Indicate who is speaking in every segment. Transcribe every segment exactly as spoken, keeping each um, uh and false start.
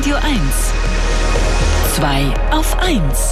Speaker 1: Radio eins. zwei auf eins.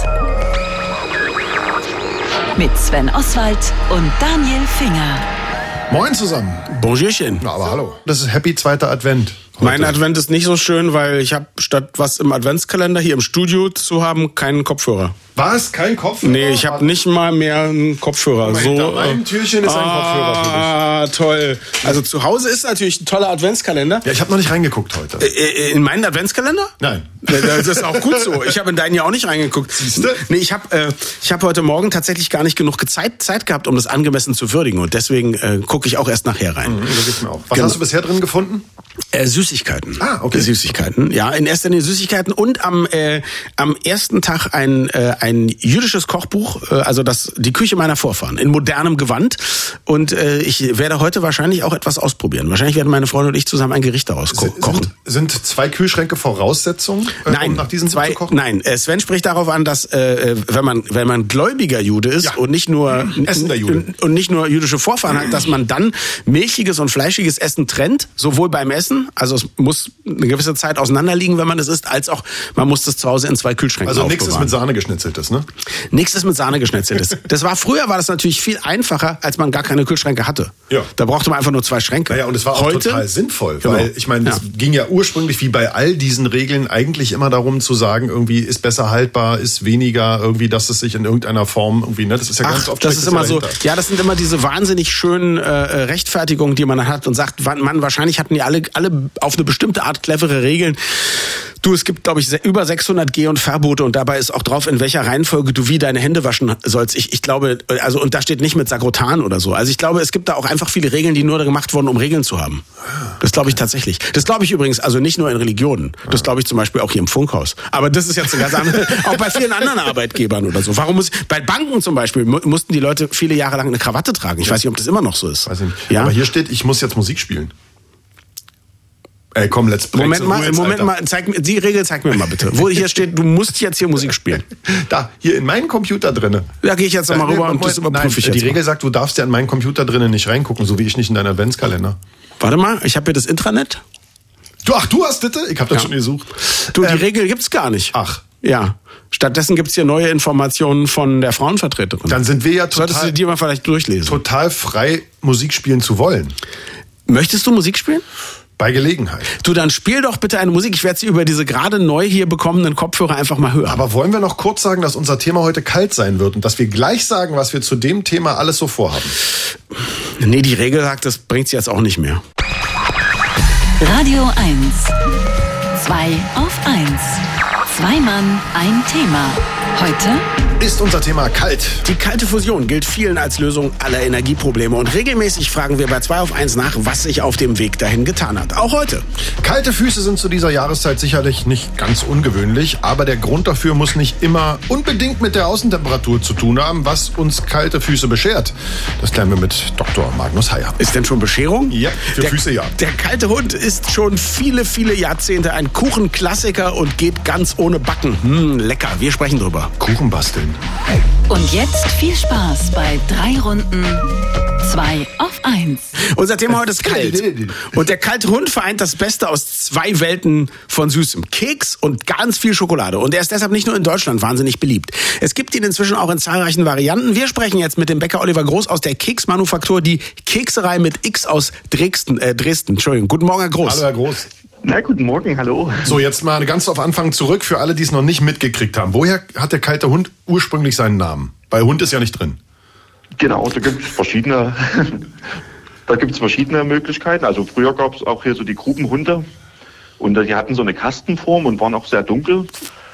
Speaker 1: Mit Sven Oswald und Daniel Finger.
Speaker 2: Moin zusammen.
Speaker 3: Bonjourchen.
Speaker 2: Na, aber hallo. Das ist Happy zweiter Advent. Heute.
Speaker 3: Mein Advent ist nicht so schön, weil ich habe statt was im Adventskalender hier im Studio zu haben, keinen Kopfhörer.
Speaker 2: Was? Kein Kopfhörer?
Speaker 3: Nee, ich habe nicht mal mehr einen Kopfhörer.
Speaker 2: Mal,
Speaker 3: so,
Speaker 2: hinter meinem Türchen ist ein
Speaker 3: ah,
Speaker 2: Kopfhörer für dich.
Speaker 3: Ah, toll. Also zu Hause ist natürlich ein toller Adventskalender.
Speaker 2: Ja, ich habe noch nicht reingeguckt heute.
Speaker 3: Äh, in meinen Adventskalender?
Speaker 2: Nein.
Speaker 3: Das ist auch gut so. Ich habe in deinen ja auch nicht reingeguckt.
Speaker 2: Siehste?
Speaker 3: Nee, ich habe äh, ich hab heute Morgen tatsächlich gar nicht genug Zeit, Zeit gehabt, um das angemessen zu würdigen. Und deswegen äh, gucke ich auch erst nachher rein.
Speaker 2: Mhm, so geht's mir auch. Was
Speaker 3: Genau.
Speaker 2: hast du bisher drin gefunden?
Speaker 3: Äh, Süßigkeiten.
Speaker 2: Ah, okay.
Speaker 3: Süßigkeiten, ja, in erster Linie Süßigkeiten und am äh, am ersten Tag ein äh, ein jüdisches Kochbuch, äh, also das die Küche meiner Vorfahren in modernem Gewand. Und äh, ich werde heute wahrscheinlich auch etwas ausprobieren. Wahrscheinlich werden meine Freundde und ich zusammen ein Gericht daraus ko- kochen.
Speaker 2: Sind, sind zwei Kühlschränke Voraussetzung, äh,
Speaker 3: Nein,
Speaker 2: um nach diesen
Speaker 3: zwei,
Speaker 2: zu kochen?
Speaker 3: nein. äh, Sven spricht darauf an, dass äh, wenn man wenn man gläubiger Jude ist
Speaker 2: Ja.
Speaker 3: und nicht nur
Speaker 2: Essender Jude.
Speaker 3: und nicht nur jüdische Vorfahren hat, dass man dann milchiges und fleischiges Essen trennt, sowohl beim Essen, also es muss eine gewisse Zeit auseinanderliegen, wenn man es isst, als auch man muss das zu Hause in zwei Kühlschränken
Speaker 2: Also
Speaker 3: aufbewahren.
Speaker 2: nichts ist mit Sahne geschnitzeltes, ne?
Speaker 3: Nichts ist mit Sahne geschnetzeltes. Das war früher war das natürlich viel einfacher, als man gar keine Kühlschränke hatte.
Speaker 2: Ja.
Speaker 3: Da brauchte man einfach nur zwei Schränke.
Speaker 2: Naja, und es war auch
Speaker 3: Heute,
Speaker 2: total sinnvoll,
Speaker 3: Genau.
Speaker 2: weil ich meine, es
Speaker 3: Ja.
Speaker 2: ging ja ursprünglich wie bei all diesen Regeln eigentlich immer darum zu sagen, irgendwie ist besser haltbar, ist weniger, irgendwie, dass es sich in irgendeiner Form irgendwie, ne, das ist ja ganz
Speaker 3: Ach,
Speaker 2: oft
Speaker 3: das
Speaker 2: steckt
Speaker 3: ist immer
Speaker 2: ja
Speaker 3: so.
Speaker 2: dahinter.
Speaker 3: Ja, das sind immer diese wahnsinnig schönen äh, Rechtfertigungen, die man hat und sagt, man wahrscheinlich hatten die alle alle auf eine bestimmte Art clevere Regeln. Du, es gibt, glaube ich, se- über sechshundert Geh- und Verbote und dabei ist auch drauf, in welcher Reihenfolge du wie deine Hände waschen sollst. Ich, ich glaube, also und da steht nicht mit Sakrotan oder so. Also ich glaube, es gibt da auch einfach viele Regeln, die nur gemacht wurden, um Regeln zu haben. Das glaube ich tatsächlich. Das glaube ich übrigens, also nicht nur in Religionen. Das glaube ich zum Beispiel auch hier im Funkhaus. Aber das ist jetzt eine ganz andere, auch bei vielen anderen Arbeitgebern oder so. Warum muss, bei Banken zum Beispiel mu- mussten die Leute viele Jahre lang eine Krawatte tragen. Ich weiß nicht, ob das immer noch so ist.
Speaker 2: Weiß ich nicht.
Speaker 3: Ja?
Speaker 2: Aber hier steht, ich muss jetzt Musik spielen. Ey, komm, let's break.
Speaker 3: Moment mal, Moment mal, zeig mir, die Regel zeig mir mal bitte. Wo hier steht, du musst jetzt hier Musik spielen.
Speaker 2: Da, hier in meinen Computer drinne.
Speaker 3: Da gehe ich jetzt nochmal
Speaker 2: Nee,
Speaker 3: rüber und
Speaker 2: Moment,
Speaker 3: das überprüfe ich
Speaker 2: nein,
Speaker 3: jetzt
Speaker 2: die Regel
Speaker 3: mal.
Speaker 2: sagt, du darfst ja in meinen Computer drinnen nicht reingucken, so wie ich nicht in deinen Adventskalender.
Speaker 3: Warte mal, ich habe hier das Intranet.
Speaker 2: Du, ach, du hast das? Ich habe das
Speaker 3: Ja.
Speaker 2: schon gesucht.
Speaker 3: Du, die
Speaker 2: Ähm,
Speaker 3: Regel gibt's gar nicht.
Speaker 2: Ach.
Speaker 3: Ja. Stattdessen gibt's hier neue Informationen von der Frauenvertreterin.
Speaker 2: Dann sind wir ja
Speaker 3: Solltest du
Speaker 2: total,
Speaker 3: dir mal vielleicht durchlesen.
Speaker 2: total frei, Musik spielen zu wollen.
Speaker 3: Möchtest du Musik spielen?
Speaker 2: Bei Gelegenheit.
Speaker 3: Du, dann spiel doch bitte eine Musik. Ich werde sie über diese gerade neu hier bekommenen Kopfhörer einfach mal hören.
Speaker 2: Aber wollen wir noch kurz sagen, dass unser Thema heute kalt sein wird und dass wir gleich sagen, was wir zu dem Thema alles so vorhaben?
Speaker 3: Nee, die Regel sagt, das bringt's jetzt auch nicht mehr.
Speaker 1: Radio eins. zwei auf eins. Zwei Mann, ein Thema. Heute
Speaker 2: Ist unser Thema kalt.
Speaker 3: Die kalte Fusion gilt vielen als Lösung aller Energieprobleme. Und regelmäßig fragen wir bei zwei auf eins nach, was sich auf dem Weg dahin getan hat. Auch heute.
Speaker 2: Kalte Füße sind zu dieser Jahreszeit sicherlich nicht ganz ungewöhnlich, aber der Grund dafür muss nicht immer unbedingt mit der Außentemperatur zu tun haben, was uns kalte Füße beschert. Das klären wir mit Doktor Magnus Heyer.
Speaker 3: Ist denn schon Bescherung?
Speaker 2: Ja, für
Speaker 3: der,
Speaker 2: Füße ja.
Speaker 3: Der kalte Hund ist schon viele, viele Jahrzehnte ein Kuchenklassiker und geht ganz ohne Backen. Hm, lecker. Wir sprechen drüber.
Speaker 2: Kuchen basteln.
Speaker 1: und jetzt viel Spaß bei drei Runden zwei auf eins.
Speaker 3: Unser Thema heute ist kalt. Und der kalte Hund vereint das Beste aus zwei Welten von Süßem. Keks und ganz viel Schokolade. Und er ist deshalb nicht nur in Deutschland wahnsinnig beliebt. Es gibt ihn inzwischen auch in zahlreichen Varianten. Wir sprechen jetzt mit dem Bäcker Oliver Groß aus der Keksmanufaktur, die Kekserei mit X aus Dresden. Äh, Dresden. Entschuldigung. Guten Morgen, Herr Groß.
Speaker 2: Hallo, Herr Groß.
Speaker 4: Na, guten Morgen, hallo.
Speaker 2: So, jetzt mal ganz auf Anfang zurück für alle, die es noch nicht mitgekriegt haben. Woher hat der kalte Hund ursprünglich seinen Namen? Weil Hund ist ja nicht drin.
Speaker 4: Genau, da gibt es verschiedene, da gibt's verschiedene Möglichkeiten. Also früher gab es auch hier so die Grubenhunde und die hatten so eine Kastenform und waren auch sehr dunkel.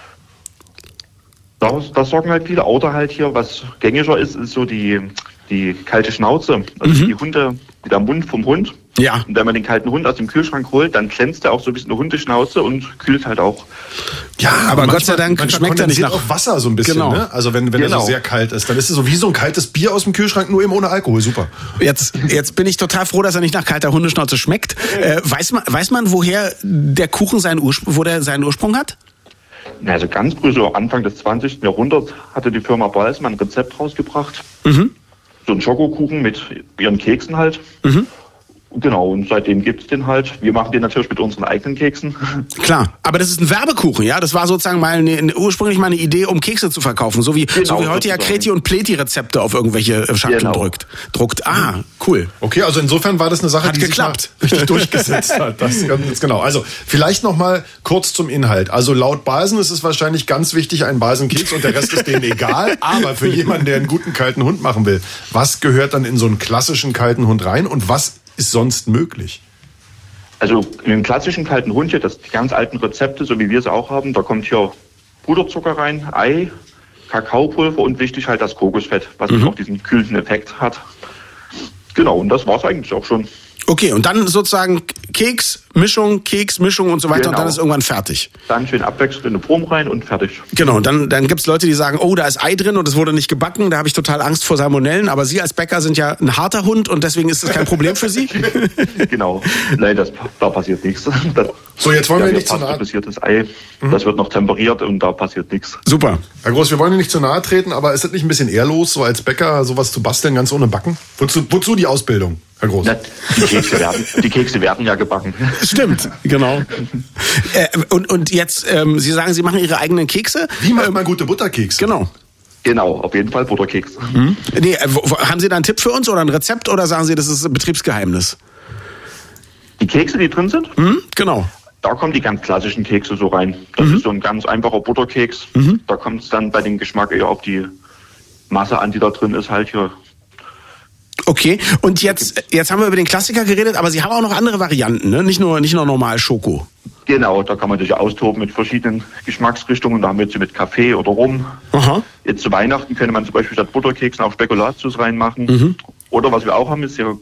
Speaker 4: Das, das sagen halt viele. Oder halt hier, was gängiger ist, ist so die, die kalte Schnauze. Also mhm. die Hunde, der Mund vom Hund.
Speaker 3: Ja.
Speaker 4: Und wenn man den kalten Hund aus dem Kühlschrank holt, dann glänzt er auch so ein bisschen eine Hundeschnauze und kühlt halt auch.
Speaker 2: Ja,
Speaker 3: aber
Speaker 2: manchmal,
Speaker 3: Gott sei Dank
Speaker 2: manchmal
Speaker 3: schmeckt er nicht nach
Speaker 2: auch Wasser so ein bisschen.
Speaker 3: Genau.
Speaker 2: Ne? Also wenn, wenn
Speaker 4: Genau.
Speaker 2: er so sehr kalt ist, dann ist es so wie so ein kaltes Bier aus dem Kühlschrank, nur eben ohne Alkohol. Super.
Speaker 3: Jetzt, jetzt bin ich total froh, dass er nicht nach kalter Hundeschnauze schmeckt. Äh, weiß man, weiß man, woher der Kuchen seinen Ursprung, wo der seinen Ursprung hat?
Speaker 4: Also ganz früh, so Anfang des zwanzigsten Jahrhunderts, hatte die Firma Balsmann ein Rezept rausgebracht.
Speaker 3: Mhm.
Speaker 4: So ein Schokokuchen mit ihren Keksen halt.
Speaker 3: Mhm.
Speaker 4: Genau, und seitdem gibt's den halt. Wir machen den natürlich mit unseren eigenen Keksen.
Speaker 3: Klar, aber das ist ein Werbekuchen, ja? Das war sozusagen mal eine, eine, ursprünglich mal eine Idee, um Kekse zu verkaufen. So wie,
Speaker 4: Genau,
Speaker 3: so wie heute ja
Speaker 4: sozusagen.
Speaker 3: Kreti und Pleti Rezepte auf irgendwelche Schachteln
Speaker 4: Genau.
Speaker 3: drückt. druckt. Ah, cool.
Speaker 2: Okay, also insofern war das eine Sache,
Speaker 3: Hat
Speaker 2: die
Speaker 3: geklappt.
Speaker 2: sich mal richtig durchgesetzt hat. Das ganz genau. Also vielleicht noch mal kurz zum Inhalt. Also laut Balsen ist es wahrscheinlich ganz wichtig, ein Balsenkeks und der Rest ist denen egal. Aber für jemanden, der einen guten kalten Hund machen will, was gehört dann in so einen klassischen kalten Hund rein und was ist sonst möglich?
Speaker 4: Also in den klassischen kalten Hund hier, das die ganz alten Rezepte, so wie wir es auch haben, da kommt hier Puderzucker rein, Ei, Kakaopulver und wichtig halt das Kokosfett, was
Speaker 3: Mhm.
Speaker 4: auch diesen kühlenden Effekt hat. Genau, und das war's eigentlich auch schon.
Speaker 3: Okay, und dann sozusagen Keks, Mischung, Keks, Mischung und so weiter
Speaker 4: Genau.
Speaker 3: und dann ist irgendwann fertig.
Speaker 4: Dann schön abwechselnd in eine Form rein und fertig.
Speaker 3: Genau, und dann, dann gibt's Leute, die sagen, oh, da ist Ei drin und es wurde nicht gebacken, da habe ich total Angst vor Salmonellen, aber Sie als Bäcker sind ja ein harter Hund und deswegen ist das kein Problem für Sie?
Speaker 4: Genau. Nein, das, da passiert nichts. Das,
Speaker 2: So, jetzt wollen wir
Speaker 4: ja,
Speaker 2: nicht zu nahe-
Speaker 4: pasteurisiertes Ei, das wird noch temperiert und da passiert nichts.
Speaker 3: Super.
Speaker 2: Herr Groß, wir wollen Ihnen nicht zu nahe treten, aber ist das nicht ein bisschen ehrlos, so als Bäcker sowas zu basteln, ganz ohne Backen? Wozu, wozu die Ausbildung, Herr Groß?
Speaker 4: Na, die, Kekse werden, die Kekse werden ja gebacken.
Speaker 3: Stimmt, genau. äh, und, und jetzt, ähm, Sie sagen, Sie machen Ihre eigenen Kekse?
Speaker 2: Wie macht man gute Butterkekse?
Speaker 3: Genau.
Speaker 4: Genau, auf jeden Fall Butterkeks.
Speaker 3: Hm? Nee, äh, wo, wo, haben Sie da einen Tipp für uns oder ein Rezept oder sagen Sie, das ist ein Betriebsgeheimnis?
Speaker 4: Die Kekse, die drin sind,
Speaker 3: Hm? Genau.
Speaker 4: da kommen die ganz klassischen Kekse so rein. Das
Speaker 3: Mhm.
Speaker 4: ist so ein ganz einfacher Butterkeks. Da kommt es dann bei dem Geschmack eher auf die Masse an, die da drin ist, halt hier.
Speaker 3: Okay, und jetzt, jetzt haben wir über den Klassiker geredet, aber Sie haben auch noch andere Varianten, ne? Nicht nur, nicht nur normal Schoko.
Speaker 4: Genau, da kann man sich austoben mit verschiedenen Geschmacksrichtungen. Da haben wir jetzt mit Kaffee oder Rum.
Speaker 3: Aha.
Speaker 4: Jetzt zu Weihnachten könnte man zum Beispiel statt Butterkeksen auch Spekulatius reinmachen.
Speaker 3: Mhm.
Speaker 4: Oder was wir auch haben, ist ja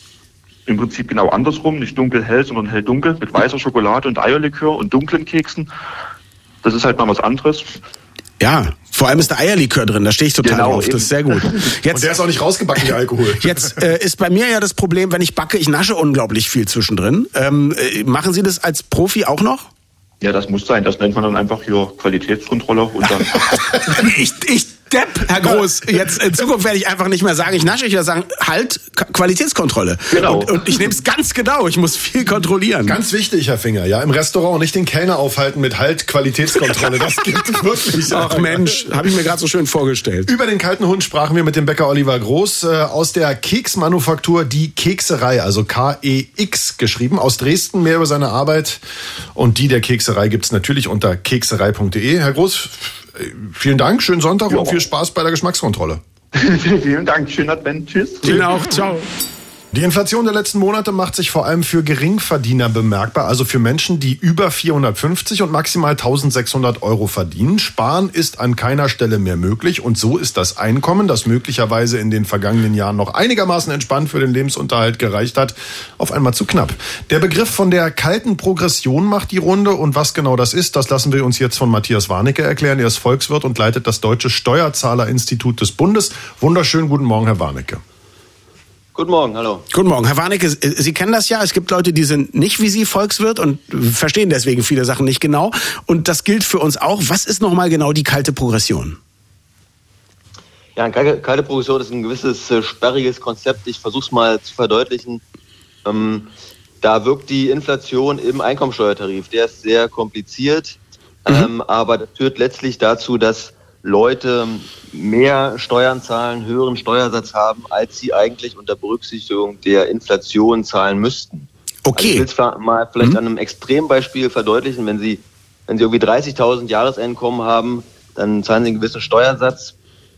Speaker 4: im Prinzip genau andersrum. Nicht dunkel-hell, sondern hell-dunkel mit weißer Schokolade und Eierlikör und dunklen Keksen. Das ist halt mal was anderes.
Speaker 3: Ja, vor allem ist da Eierlikör drin, da stehe ich total
Speaker 4: Genau,
Speaker 3: drauf. Das
Speaker 4: eben.
Speaker 3: ist sehr gut.
Speaker 2: Und
Speaker 3: Jetzt,
Speaker 2: der ist auch nicht rausgebacken, der Alkohol.
Speaker 3: jetzt äh, ist bei mir ja das Problem, wenn ich backe, ich nasche unglaublich viel zwischendrin. Ähm, äh, machen Sie das als Profi auch noch?
Speaker 4: Ja, das muss sein. Das nennt man dann einfach hier Qualitätskontrolle und dann.
Speaker 3: ich, ich Depp, Herr Groß. Jetzt in Zukunft werde ich einfach nicht mehr sagen, ich nasche, ich werde sagen, halt, K- Qualitätskontrolle.
Speaker 4: Genau.
Speaker 3: Und, und ich nehme es ganz genau, ich muss viel kontrollieren.
Speaker 2: Ganz wichtig, Herr Finger, ja, im Restaurant nicht den Kellner aufhalten mit Halt Qualitätskontrolle. Das gibt wirklich.
Speaker 3: Ach Mensch, habe ich mir gerade so schön vorgestellt.
Speaker 2: Über den kalten Hund sprachen wir mit dem Bäcker Oliver Groß äh, aus der Keksmanufaktur Die Kekserei, also K E X geschrieben, aus Dresden. Mehr über seine Arbeit und die der Kekserei gibt's natürlich unter kekserei punkt de. Herr Groß, äh, vielen Dank, schönen Sonntag
Speaker 4: Ja.
Speaker 2: und viel Spaß bei der Geschmackskontrolle.
Speaker 4: Vielen Dank, schönen Advent, tschüss.
Speaker 3: Ihnen auch, ciao.
Speaker 2: Die Inflation der letzten Monate macht sich vor allem für Geringverdiener bemerkbar, also für Menschen, die über vierhundertfünfzig und maximal eintausendsechshundert Euro verdienen. Sparen ist an keiner Stelle mehr möglich und so ist das Einkommen, das möglicherweise in den vergangenen Jahren noch einigermaßen entspannt für den Lebensunterhalt gereicht hat, auf einmal zu knapp. Der Begriff von der kalten Progression macht die Runde und was genau das ist, das lassen wir uns jetzt von Matthias Warnecke erklären. Er ist Volkswirt und leitet das Deutsche Steuerzahlerinstitut des Bundes. Wunderschönen guten Morgen, Herr Warnecke.
Speaker 5: Guten Morgen, hallo.
Speaker 3: Guten Morgen, Herr Warnecke, Sie kennen das ja, es gibt Leute, die sind nicht wie Sie Volkswirt und verstehen deswegen viele Sachen nicht genau. Und das gilt für uns auch. Was ist nochmal genau die kalte Progression?
Speaker 5: Ja, eine kalte, kalte Progression ist ein gewisses äh, sperriges Konzept. Ich versuche es mal zu verdeutlichen. Ähm, da wirkt die Inflation im Einkommensteuertarif. Der ist sehr kompliziert, mhm. ähm, aber das führt letztlich dazu, dass Leute mehr Steuern zahlen, höheren Steuersatz haben, als sie eigentlich unter Berücksichtigung der Inflation zahlen müssten.
Speaker 3: Okay.
Speaker 5: Also ich will es mal vielleicht
Speaker 3: Mhm.
Speaker 5: an einem Extrembeispiel verdeutlichen. Wenn Sie, wenn Sie irgendwie dreißigtausend Jahreseinkommen haben, dann zahlen Sie einen gewissen Steuersatz.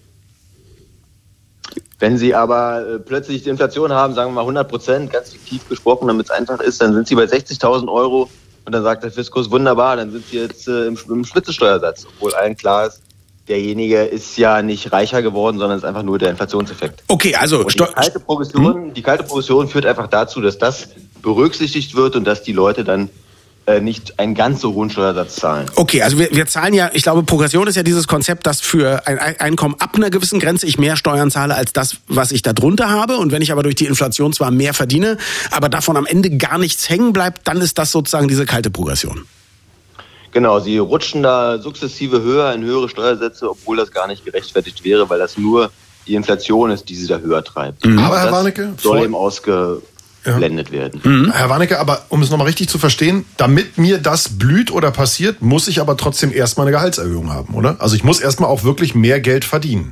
Speaker 5: Wenn Sie aber äh, plötzlich die Inflation haben, sagen wir mal hundert Prozent, ganz fiktiv gesprochen, damit es einfach ist, dann sind Sie bei sechzigtausend Euro und dann sagt der Fiskus, wunderbar, dann sind Sie jetzt äh, im, im Spitzensteuersatz, obwohl allen klar ist, derjenige ist ja nicht reicher geworden, sondern es ist einfach nur der Inflationseffekt.
Speaker 3: Okay, also
Speaker 5: Und die
Speaker 3: Steu-
Speaker 5: kalte Progression, die kalte Progression führt einfach dazu, dass das berücksichtigt wird und dass die Leute dann äh, nicht einen ganz so hohen Steuersatz zahlen.
Speaker 3: Okay, also wir, wir zahlen ja, ich glaube, Progression ist ja dieses Konzept, dass für ein Einkommen ab einer gewissen Grenze ich mehr Steuern zahle als das, was ich da drunter habe. Und wenn ich aber durch die Inflation zwar mehr verdiene, aber davon am Ende gar nichts hängen bleibt, dann ist das sozusagen diese kalte Progression.
Speaker 5: Genau, sie rutschen da sukzessive höher in höhere Steuersätze, obwohl das gar nicht gerechtfertigt wäre, weil das nur die Inflation ist, die sie da höher treibt.
Speaker 2: Mhm. Aber Herr
Speaker 5: das
Speaker 2: Warnecke,
Speaker 5: soll
Speaker 2: vor-
Speaker 5: eben ausge, ausgeblendet ja. werden.
Speaker 2: Mhm. Herr Warnecke, aber um es nochmal richtig zu verstehen, damit mir das blüht oder passiert, muss ich aber trotzdem erstmal eine Gehaltserhöhung haben, oder? Also ich muss erstmal auch wirklich mehr Geld verdienen.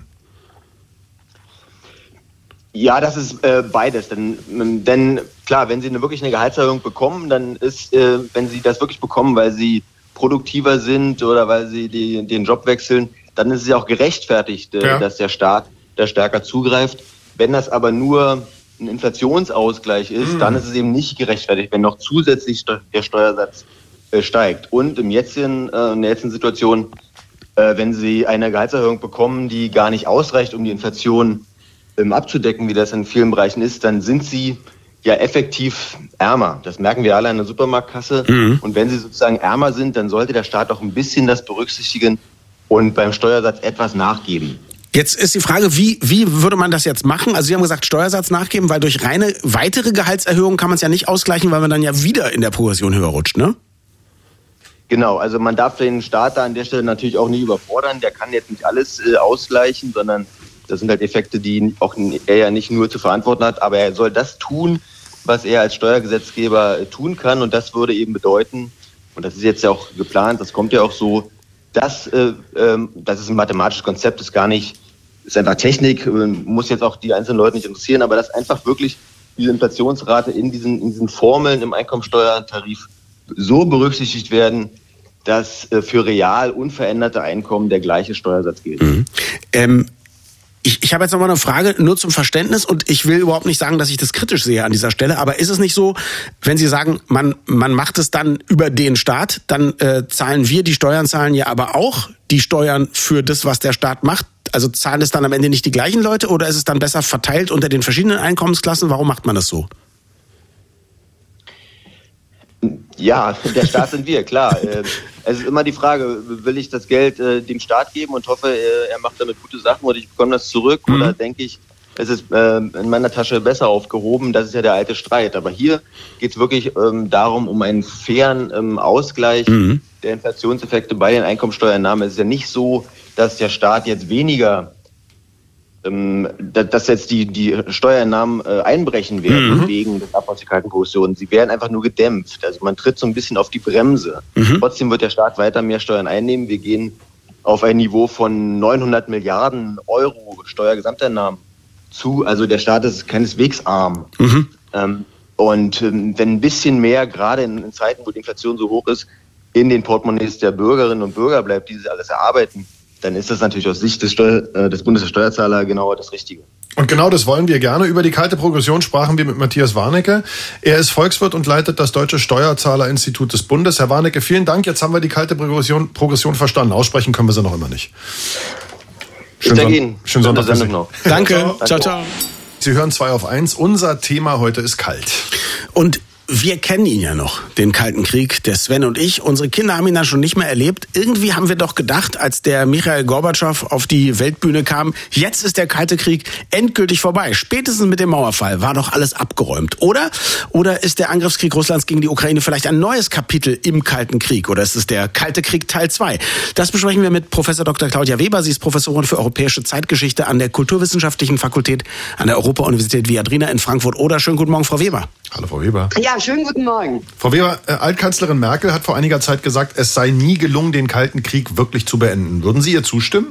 Speaker 5: Ja, das ist äh, beides. Denn, denn klar, wenn Sie eine, wirklich eine Gehaltserhöhung bekommen, dann ist, äh, wenn Sie das wirklich bekommen, weil Sie produktiver sind oder weil Sie die, den Job wechseln, dann ist es ja auch gerechtfertigt, äh, ja. dass der Staat da stärker zugreift. Wenn das aber nur ein Inflationsausgleich ist, mhm. dann ist es eben nicht gerechtfertigt, wenn noch zusätzlich der Steuersatz äh, steigt. Und im jetzigen, äh, in der jetzigen Situation, äh, wenn Sie eine Gehaltserhöhung bekommen, die gar nicht ausreicht, um die Inflation ähm, abzudecken, wie das in vielen Bereichen ist, dann sind Sie ja effektiv ärmer. Das merken wir alle an der Supermarktkasse. Mhm. Und wenn Sie sozusagen ärmer sind, dann sollte der Staat auch ein bisschen das berücksichtigen und beim Steuersatz etwas nachgeben.
Speaker 3: Jetzt ist die Frage, wie, wie würde man das jetzt machen? Also Sie haben gesagt, Steuersatz nachgeben, weil durch reine weitere Gehaltserhöhungen kann man es ja nicht ausgleichen, weil man dann ja wieder in der Progression höher rutscht, ne?
Speaker 5: Genau, also man darf den Staat da an der Stelle natürlich auch nie überfordern. Der kann jetzt nicht alles äh, ausgleichen, sondern das sind halt Effekte, die auch er ja nicht nur zu verantworten hat, aber er soll das tun, was er als Steuergesetzgeber äh, tun kann. Und das würde eben bedeuten, und das ist jetzt ja auch geplant, das kommt ja auch so, dass, äh, äh, das ist ein mathematisches Konzept, ist gar nicht, ist einfach Technik, muss jetzt auch die einzelnen Leute nicht interessieren, aber dass einfach wirklich diese Inflationsrate in diesen, in diesen Formeln im Einkommensteuertarif so berücksichtigt werden, dass äh, für real unveränderte Einkommen der gleiche Steuersatz gilt.
Speaker 3: Mhm. Ähm Ich, ich habe jetzt noch mal eine Frage, nur zum Verständnis, und ich will überhaupt nicht sagen, dass ich das kritisch sehe an dieser Stelle, aber ist es nicht so, wenn Sie sagen, man, man macht es dann über den Staat, dann äh, zahlen wir, die Steuern zahlen ja aber auch die Steuern für das, was der Staat macht, also zahlen es dann am Ende nicht die gleichen Leute oder ist es dann besser verteilt unter den verschiedenen Einkommensklassen? Warum macht man das so?
Speaker 5: Ja, der Staat sind wir, klar. Es ist immer die Frage, will ich das Geld äh, dem Staat geben und hoffe, äh, er macht damit gute Sachen oder ich bekomme das zurück mhm. oder denke ich, es ist äh, in meiner Tasche besser aufgehoben. Das ist ja der alte Streit. Aber hier geht es wirklich ähm, darum, um einen fairen ähm, Ausgleich mhm. der Inflationseffekte bei den Einkommensteuereinnahmen. Es ist ja nicht so, dass der Staat jetzt weniger dass jetzt die, die Steuereinnahmen äh, einbrechen werden mhm. wegen des Abbaus der kalten Progression. Sie werden einfach nur gedämpft. Also man tritt so ein bisschen auf die Bremse. Mhm. Trotzdem wird der Staat weiter mehr Steuern einnehmen. Wir gehen auf ein Niveau von neunhundert Milliarden Euro Steuergesamteinnahmen zu. Also der Staat ist keineswegs arm. Mhm. Ähm, und ähm, wenn ein bisschen mehr, gerade in, in Zeiten, wo die Inflation so hoch ist, in den Portemonnaies der Bürgerinnen und Bürger bleibt, die sie alles erarbeiten, dann ist das natürlich aus Sicht des, Steuer, äh, des Bundes der Steuerzahler genau das Richtige.
Speaker 2: Und genau das wollen wir gerne. Über die kalte Progression sprachen wir mit Matthias Warnecke. Er ist Volkswirt und leitet das Deutsche Steuerzahlerinstitut des Bundes. Herr Warnecke, vielen Dank. Jetzt haben wir die kalte Progression, Progression verstanden. Aussprechen können wir sie noch immer nicht.
Speaker 5: Schönen Son-
Speaker 2: Schönen Sonntag für Sie.
Speaker 5: Noch.
Speaker 3: Danke. Ciao, ciao.
Speaker 2: Sie hören zwei auf eins. Unser Thema heute ist kalt.
Speaker 3: Und wir kennen ihn ja noch, den Kalten Krieg, der Sven und ich. Unsere Kinder haben ihn dann schon nicht mehr erlebt. Irgendwie haben wir doch gedacht, als der Michail Gorbatschow auf die Weltbühne kam, jetzt ist der Kalte Krieg endgültig vorbei. Spätestens mit dem Mauerfall war doch alles abgeräumt, oder? Oder ist der Angriffskrieg Russlands gegen die Ukraine vielleicht ein neues Kapitel im Kalten Krieg? Oder ist es der Kalte Krieg Teil zwei? Das besprechen wir mit Professor Doktor Claudia Weber. Sie ist Professorin für europäische Zeitgeschichte an der Kulturwissenschaftlichen Fakultät an der Europa-Universität Viadrina in Frankfurt-Oder. Schönen guten Morgen, Frau Weber.
Speaker 2: Hallo, Frau Weber.
Speaker 6: Ja, schönen guten Morgen.
Speaker 2: Frau Weber, äh, Altkanzlerin Merkel hat vor einiger Zeit gesagt, es sei nie gelungen, den Kalten Krieg wirklich zu beenden. Würden Sie ihr zustimmen?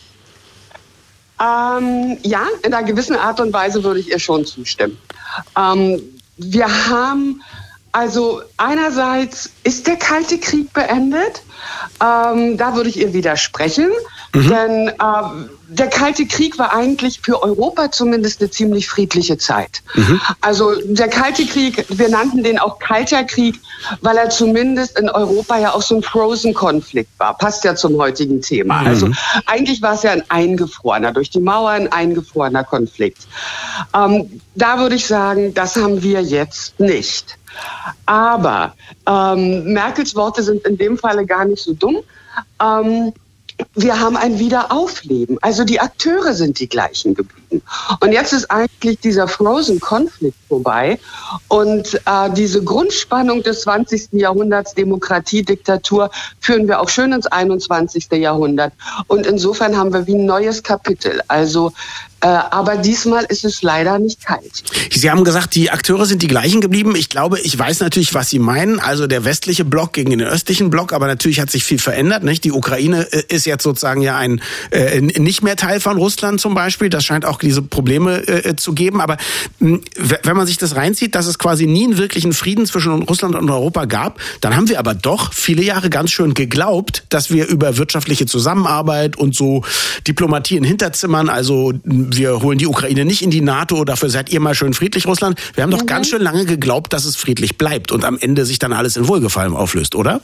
Speaker 6: Ähm, ja, in einer gewissen Art und Weise würde ich ihr schon zustimmen. Ähm, wir haben, also einerseits ist der Kalte Krieg beendet. Ähm, da würde ich ihr widersprechen. Mhm. Denn äh, der Kalte Krieg war eigentlich für Europa zumindest eine ziemlich friedliche Zeit. Mhm. Also der Kalte Krieg, wir nannten den auch Kalter Krieg, weil er zumindest in Europa ja auch so ein Frozen-Konflikt war. Passt ja zum heutigen Thema. Mhm. Also eigentlich war es ja ein eingefrorener, durch die Mauer ein eingefrorener Konflikt. Ähm, da würde ich sagen, das haben wir jetzt nicht. Aber ähm, Merkels Worte sind in dem Falle gar nicht so dumm. Ähm, Wir haben ein Wiederaufleben. Also die Akteure sind die gleichen geblieben. hatten. Und jetzt ist eigentlich dieser Frozen-Konflikt vorbei und äh, diese Grundspannung des zwanzigsten Jahrhunderts, Demokratie, Diktatur, führen wir auch schön ins einundzwanzigsten Jahrhundert. Und insofern haben wir wie ein neues Kapitel. Also Äh, aber diesmal ist es leider nicht kalt.
Speaker 3: Sie haben gesagt, die Akteure sind die gleichen geblieben. Ich glaube, ich weiß natürlich, was Sie meinen. Also der westliche Block gegen den östlichen Block. Aber natürlich hat sich viel verändert, nicht? Die Ukraine ist jetzt sozusagen ja ein äh, nicht mehr Teil von Russland zum Beispiel. Das scheint auch diese Probleme äh, zu geben. Aber mh, wenn man sich das reinzieht, dass es quasi nie einen wirklichen Frieden zwischen Russland und Europa gab, dann haben wir aber doch viele Jahre ganz schön geglaubt, dass wir über wirtschaftliche Zusammenarbeit und so Diplomatie in Hinterzimmern, also wir holen die Ukraine nicht in die NATO, dafür seid ihr mal schön friedlich, Russland. Wir haben doch mhm. ganz schön lange geglaubt, dass es friedlich bleibt und am Ende sich dann alles in Wohlgefallen auflöst, oder?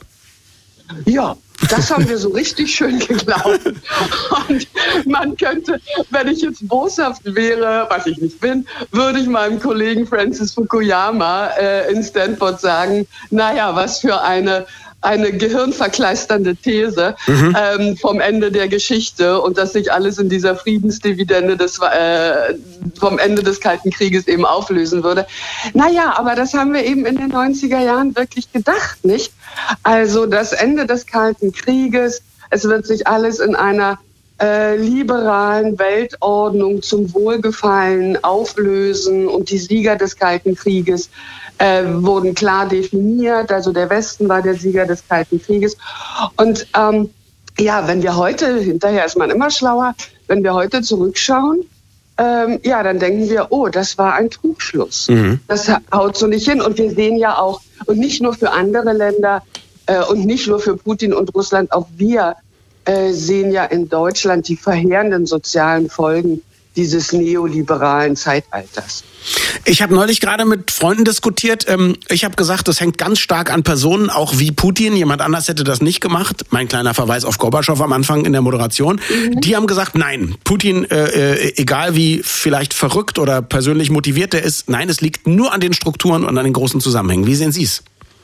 Speaker 6: Ja, das haben wir so richtig schön geglaubt. Und man könnte, wenn ich jetzt boshaft wäre, was ich nicht bin, würde ich meinem Kollegen Francis Fukuyama äh, in Stanford sagen, naja, was für eine eine gehirnverkleisternde These mhm. ähm, vom Ende der Geschichte und dass sich alles in dieser Friedensdividende des, äh, vom Ende des Kalten Krieges eben auflösen würde. Naja, aber das haben wir eben in den neunziger Jahren wirklich gedacht, nicht? Also das Ende des Kalten Krieges, es wird sich alles in einer äh, liberalen Weltordnung zum Wohlgefallen auflösen und die Sieger des Kalten Krieges Äh, wurden klar definiert, also der Westen war der Sieger des Kalten Krieges. Und ähm, ja, wenn wir heute, hinterher ist man immer schlauer, wenn wir heute zurückschauen, ähm, ja, dann denken wir, oh, das war ein Trugschluss. Mhm. Das haut so nicht hin. Und wir sehen ja auch, und nicht nur für andere Länder äh, und nicht nur für Putin und Russland, auch wir äh, sehen ja in Deutschland die verheerenden sozialen Folgen dieses neoliberalen Zeitalters.
Speaker 3: Ich habe neulich gerade mit Freunden diskutiert. Ich habe gesagt, das hängt ganz stark an Personen, auch wie Putin. Jemand anders hätte das nicht gemacht. Mein kleiner Verweis auf Gorbatschow am Anfang in der Moderation. Mhm. Die haben gesagt, nein, Putin, äh, egal wie vielleicht verrückt oder persönlich motiviert er ist, nein, es liegt nur an den Strukturen und an den großen Zusammenhängen. Wie sehen Sie es?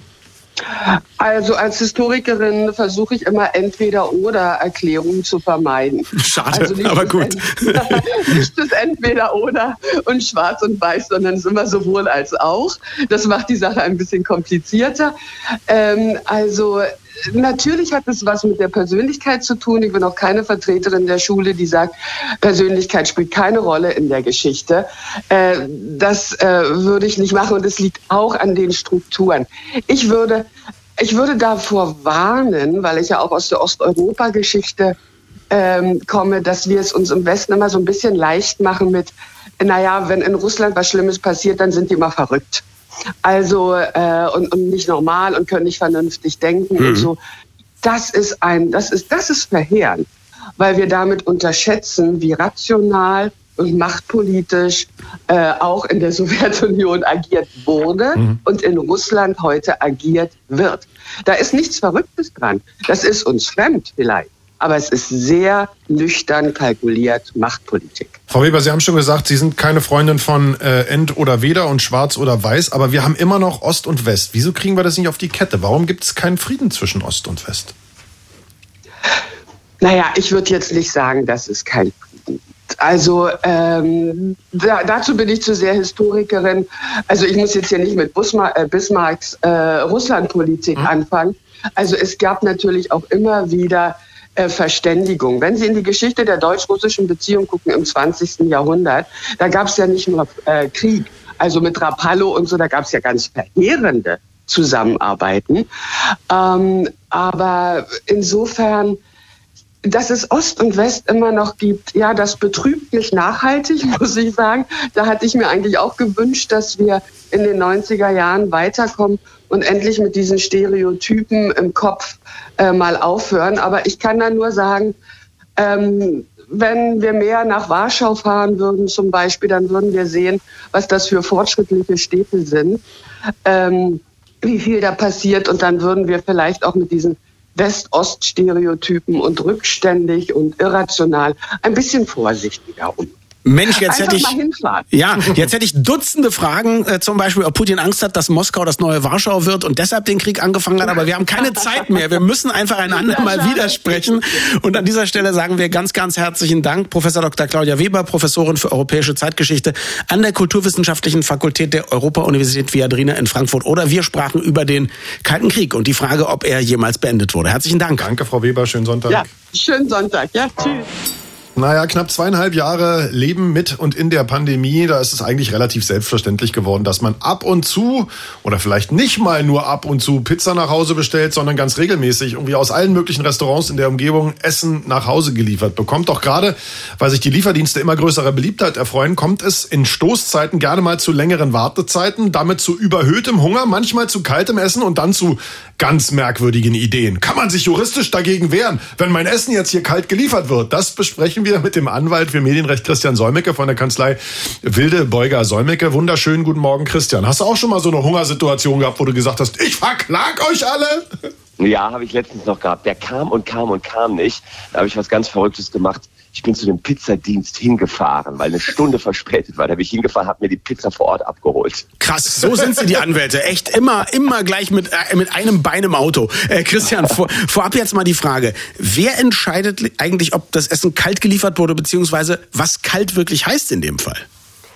Speaker 6: Also als Historikerin versuche ich immer Entweder-oder-Erklärungen zu vermeiden.
Speaker 3: Schade,
Speaker 6: also nicht
Speaker 3: aber gut.
Speaker 6: Ent- nicht das Entweder-oder und schwarz und weiß, sondern es ist immer sowohl als auch. Das macht die Sache ein bisschen komplizierter. Ähm, also natürlich hat es was mit der Persönlichkeit zu tun. Ich bin auch keine Vertreterin der Schule, die sagt, Persönlichkeit spielt keine Rolle in der Geschichte. Äh, das äh, würde ich nicht machen und es liegt auch an den Strukturen. Ich würde, ich würde davor warnen, weil ich ja auch aus der Osteuropa-Geschichte ähm, komme, dass wir es uns im Westen immer so ein bisschen leicht machen mit, naja, wenn in Russland was Schlimmes passiert, dann sind die immer verrückt. Also äh, und, und nicht normal und können nicht vernünftig denken mhm. und so. Das ist ein, das ist, das ist verheerend, weil wir damit unterschätzen, wie rational und machtpolitisch äh, auch in der Sowjetunion agiert wurde mhm. und in Russland heute agiert wird. Da ist nichts Verrücktes dran. Das ist uns fremd vielleicht. Aber es ist sehr nüchtern kalkuliert Machtpolitik.
Speaker 2: Frau Weber, Sie haben schon gesagt, Sie sind keine Freundin von äh, End oder Weder und Schwarz oder Weiß, aber wir haben immer noch Ost und West. Wieso kriegen wir das nicht auf die Kette? Warum gibt es keinen Frieden zwischen Ost und West?
Speaker 6: Naja, ich würde jetzt nicht sagen, dass es keinen Frieden gibt. Also ähm, da, dazu bin ich zu sehr Historikerin. Also ich muss jetzt hier nicht mit Bismarck, äh, Bismarcks äh, Russlandpolitik mhm. anfangen. Also es gab natürlich auch immer wieder Verständigung. Wenn Sie in die Geschichte der deutsch-russischen Beziehung gucken im zwanzigsten Jahrhundert, da gab es ja nicht nur äh, Krieg, also mit Rapallo und so, da gab es ja ganz verheerende Zusammenarbeiten. Ähm, aber insofern, dass es Ost und West immer noch gibt, ja, das betrübt mich nachhaltig, muss ich sagen. Da hatte ich mir eigentlich auch gewünscht, dass wir in den neunziger Jahren weiterkommen und endlich mit diesen Stereotypen im Kopf äh, mal aufhören. Aber ich kann da nur sagen, ähm, wenn wir mehr nach Warschau fahren würden zum Beispiel, dann würden wir sehen, was das für fortschrittliche Städte sind, ähm, wie viel da passiert. Und dann würden wir vielleicht auch mit diesen West-Ost-Stereotypen und rückständig und irrational ein bisschen vorsichtiger umgehen.
Speaker 3: Mensch, jetzt
Speaker 6: Einfach
Speaker 3: hätte ich
Speaker 6: mal hinfahren.
Speaker 3: ja, jetzt hätte ich Dutzende Fragen, äh, zum Beispiel, ob Putin Angst hat, dass Moskau das neue Warschau wird und deshalb den Krieg angefangen hat. Aber wir haben keine Zeit mehr. Wir müssen einfach einander mal widersprechen. Und an dieser Stelle sagen wir ganz, ganz herzlichen Dank, Professor Doktor Claudia Weber, Professorin für europäische Zeitgeschichte an der Kulturwissenschaftlichen Fakultät der Europa-Universität Viadrina in Frankfurt. Oder wir sprachen über den Kalten Krieg und die Frage, ob er jemals beendet wurde. Herzlichen Dank.
Speaker 2: Danke, Frau Weber. Schönen Sonntag.
Speaker 6: Ja, schönen Sonntag. Ja, tschüss.
Speaker 2: Naja, knapp zweieinhalb Jahre Leben mit und in der Pandemie, da ist es eigentlich relativ selbstverständlich geworden, dass man ab und zu oder vielleicht nicht mal nur ab und zu Pizza nach Hause bestellt, sondern ganz regelmäßig irgendwie aus allen möglichen Restaurants in der Umgebung Essen nach Hause geliefert bekommt. Doch gerade, weil sich die Lieferdienste immer größerer Beliebtheit erfreuen, kommt es in Stoßzeiten gerne mal zu längeren Wartezeiten, damit zu überhöhtem Hunger, manchmal zu kaltem Essen und dann zu ganz merkwürdigen Ideen. Kann man sich juristisch dagegen wehren, wenn mein Essen jetzt hier kalt geliefert wird? Das besprechen wir mit dem Anwalt für Medienrecht Christian Solmecke von der Kanzlei Wilde Beuger Solmecke. Wunderschönen guten Morgen, Christian. Hast du auch schon mal so eine Hungersituation gehabt, wo du gesagt hast, ich verklag euch alle?
Speaker 7: Ja, habe ich letztens noch gehabt. Der kam und kam und kam nicht. Da habe ich was ganz Verrücktes gemacht. Ich bin zu dem Pizzadienst hingefahren, weil eine Stunde verspätet war. Da bin ich hingefahren, habe mir die Pizza vor Ort abgeholt.
Speaker 3: Krass, so sind sie, die Anwälte. Echt immer, immer gleich mit, äh, mit einem Bein im Auto. Äh, Christian, vor, vorab jetzt mal die Frage. Wer entscheidet eigentlich, ob das Essen kalt geliefert wurde, beziehungsweise was kalt wirklich heißt in dem Fall?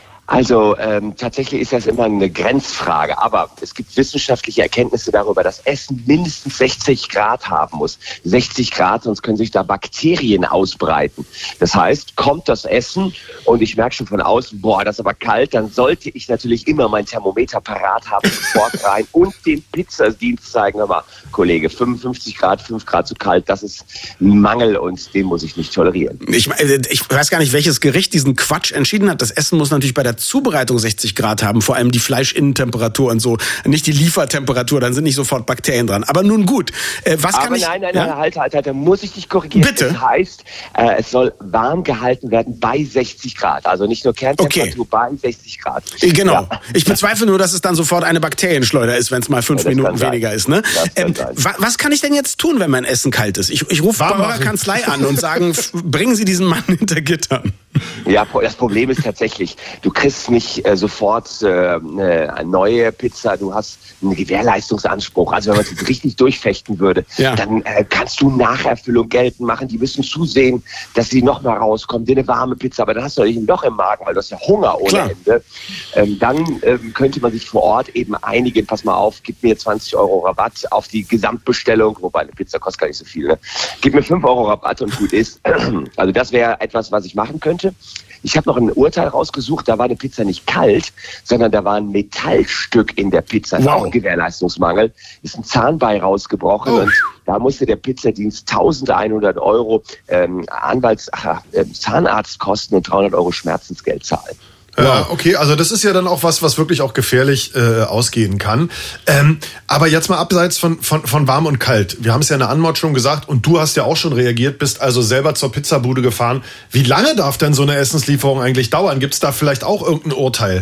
Speaker 7: Also ähm, tatsächlich ist das immer eine Grenzfrage, aber es gibt wissenschaftliche Erkenntnisse darüber, dass Essen mindestens sechzig Grad haben muss. sechzig Grad, sonst können sich da Bakterien ausbreiten. Das heißt, kommt das Essen und ich merke schon von außen, boah, das ist aber kalt, dann sollte ich natürlich immer mein Thermometer parat haben, sofort rein und den Pizzadienst zeigen. Aber Kollege, fünfundfünfzig Grad, fünf Grad zu kalt, das ist ein Mangel und den muss ich nicht tolerieren.
Speaker 3: Ich, ich weiß gar nicht, welches Gericht diesen Quatsch entschieden hat. Das Essen muss natürlich bei der Zubereitung sechzig Grad haben, vor allem die Fleischinnentemperatur und so, nicht die Liefertemperatur, dann sind nicht sofort Bakterien dran. Aber nun gut, äh, was
Speaker 7: Aber
Speaker 3: kann ich...
Speaker 7: nein, nein,
Speaker 3: ja?
Speaker 7: nein, halt, halt, halt, da muss ich dich korrigieren.
Speaker 3: Bitte?
Speaker 7: Das heißt, äh, es soll warm gehalten werden bei sechzig Grad, also nicht nur Kerntemperatur, okay. Bei sechzig Grad.
Speaker 3: Genau.
Speaker 7: Ja.
Speaker 3: Ich bezweifle nur, dass es dann sofort eine Bakterienschleuder ist, wenn es mal fünf
Speaker 7: Ja,
Speaker 3: Minuten weniger ist. Ne? Ähm,
Speaker 7: sein.
Speaker 3: was kann ich denn jetzt tun, wenn mein Essen kalt ist? Ich, ich rufe bei eurer Kanzlei an und sagen, bringen Sie diesen Mann hinter Gittern.
Speaker 7: Ja, das Problem ist tatsächlich, du kriegst nicht äh, sofort äh, eine neue Pizza, du hast einen Gewährleistungsanspruch. Also wenn man es richtig durchfechten würde, ja. dann äh, kannst du Nacherfüllung geltend machen. Die müssen zusehen, dass sie noch mal rauskommt, dir eine warme Pizza, aber dann hast du natürlich ein Loch im Magen, weil du hast ja Hunger ohne Klar. Ende. Ähm, dann ähm, könnte man sich vor Ort eben einigen, pass mal auf, gib mir zwanzig Euro Rabatt auf die Gesamtbestellung, wobei eine Pizza kostet gar nicht so viel, ne? Gib mir fünf Euro Rabatt und gut ist. Also das wäre etwas, was ich machen könnte. Ich habe noch ein Urteil rausgesucht, da war eine Pizza nicht kalt, sondern da war ein Metallstück in der Pizza. Das wow. ist auch ein Gewährleistungsmangel. Ist ein Zahnbein rausgebrochen oh. und da musste der Pizzadienst eintausendeinhundert Euro ähm, Anwalts-, äh, Zahnarztkosten und dreihundert Euro Schmerzensgeld zahlen.
Speaker 2: Ja, okay, also das ist ja dann auch was, was wirklich auch gefährlich äh, ausgehen kann. Ähm, aber jetzt mal abseits von, von, von warm und kalt. Wir haben es ja in der Anmod schon gesagt und du hast ja auch schon reagiert, bist also selber zur Pizzabude gefahren. Wie lange darf denn so eine Essenslieferung eigentlich dauern? Gibt es da vielleicht auch irgendein Urteil?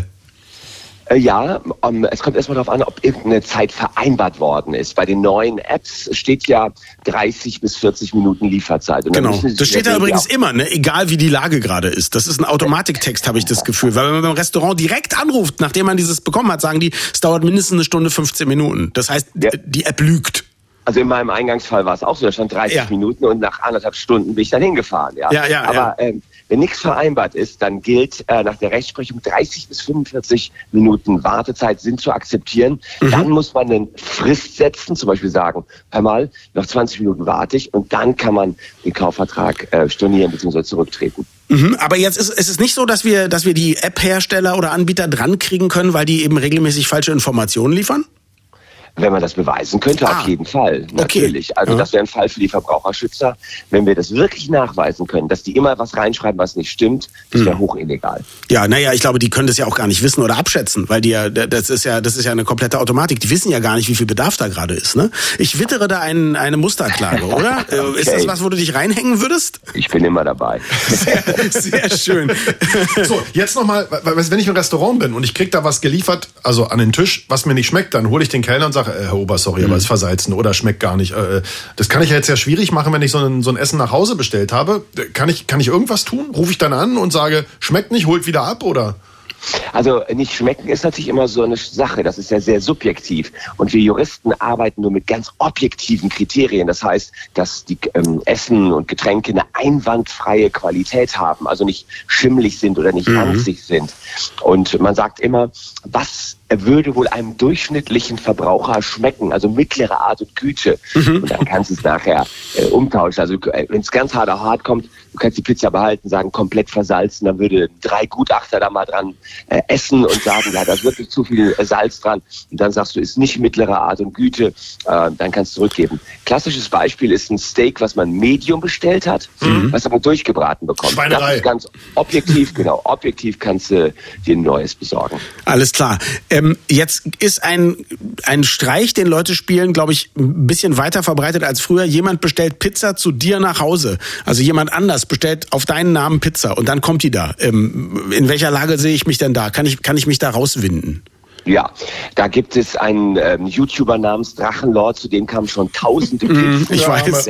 Speaker 7: Ja, um, es kommt erstmal darauf an, ob irgendeine Zeit vereinbart worden ist. Bei den neuen Apps steht ja dreißig bis vierzig Minuten Lieferzeit. Und
Speaker 3: genau, das steht da übrigens immer, ne? Egal wie die Lage gerade ist. Das ist ein Automatiktext, habe ich das Gefühl. Weil wenn man beim Restaurant direkt anruft, nachdem man dieses bekommen hat, sagen die, es dauert mindestens eine Stunde, fünfzehn Minuten. Das heißt, ja. die App lügt.
Speaker 7: Also in meinem Eingangsfall war es auch so, da stand dreißig ja. Minuten und nach anderthalb Stunden bin ich dann hingefahren. Ja,
Speaker 3: ja, ja.
Speaker 7: Aber
Speaker 3: ja.
Speaker 7: Ähm, wenn nichts vereinbart ist, dann gilt äh, nach der Rechtsprechung dreißig bis fünfundvierzig Minuten Wartezeit sind zu akzeptieren. Mhm. Dann muss man eine Frist setzen, zum Beispiel sagen, hör mal, noch zwanzig Minuten warte ich und dann kann man den Kaufvertrag äh, stornieren bzw. zurücktreten.
Speaker 3: Mhm, aber jetzt ist, ist es nicht so, dass wir, dass wir die App-Hersteller oder Anbieter dran kriegen können, weil die eben regelmäßig falsche Informationen liefern?
Speaker 7: Wenn man das beweisen könnte, ah, auf jeden Fall, natürlich. Okay. Also ja. das wäre ein Fall für die Verbraucherschützer. Wenn wir das wirklich nachweisen können, dass die immer was reinschreiben, was nicht stimmt, das wäre hm. hoch illegal.
Speaker 3: Ja, naja, ich glaube, die können das ja auch gar nicht wissen oder abschätzen, weil die ja, das ist ja, das ist ja eine komplette Automatik. Die wissen ja gar nicht, wie viel Bedarf da gerade ist, ne? Ich wittere da ein, eine Musterklage, oder? Okay. Ist das was, wo du dich reinhängen würdest?
Speaker 7: Ich bin immer dabei.
Speaker 3: Sehr, sehr schön.
Speaker 2: So, jetzt nochmal, wenn ich im Restaurant bin und ich krieg da was geliefert, also an den Tisch, was mir nicht schmeckt, dann hole ich den Kellner und sage, sage, äh, Herr Ober, sorry, mhm. aber ist versalzen oder schmeckt gar nicht. Äh, das kann ich ja jetzt sehr schwierig machen, wenn ich so ein, so ein Essen nach Hause bestellt habe. Kann ich, kann ich irgendwas tun? Rufe ich dann an und sage, schmeckt nicht, holt wieder ab, oder?
Speaker 7: Also nicht schmecken ist natürlich immer so eine Sache, das ist ja sehr subjektiv. Und wir Juristen arbeiten nur mit ganz objektiven Kriterien. Das heißt, dass die ähm, Essen und Getränke eine einwandfreie Qualität haben, also nicht schimmelig sind oder nicht ranzig mhm. sind. Und man sagt immer, was würde wohl einem durchschnittlichen Verbraucher schmecken, also mittlere Art und Güte. Mhm. Und dann kannst du es nachher äh, umtauschen. Also äh, wenn es ganz hart auf hart kommt, du kannst die Pizza behalten, sagen komplett versalzen, dann würde drei Gutachter da mal dran äh, essen und sagen, ja, da ist wirklich zu viel äh, Salz dran. Und dann sagst du, ist nicht mittlere Art und Güte, äh, dann kannst du zurückgeben. Klassisches Beispiel ist ein Steak, was man Medium bestellt hat, mhm. was aber durchgebraten bekommt.
Speaker 2: Schweinerei.
Speaker 7: Das ist ganz objektiv, genau, objektiv kannst du dir ein neues besorgen.
Speaker 3: Alles klar. Ähm, jetzt ist ein, ein Streich, den Leute spielen, glaube ich, ein bisschen weiter verbreitet als früher. Jemand bestellt Pizza zu dir nach Hause. Also jemand anders bestellt auf deinen Namen Pizza und dann kommt die da. Ähm, in welcher Lage sehe ich mich denn da? Kann ich, kann ich mich da rauswinden?
Speaker 7: Ja, da gibt es einen ähm, YouTuber namens Drachenlord, zu dem kamen schon tausende Pizzen.
Speaker 3: Ich weiß.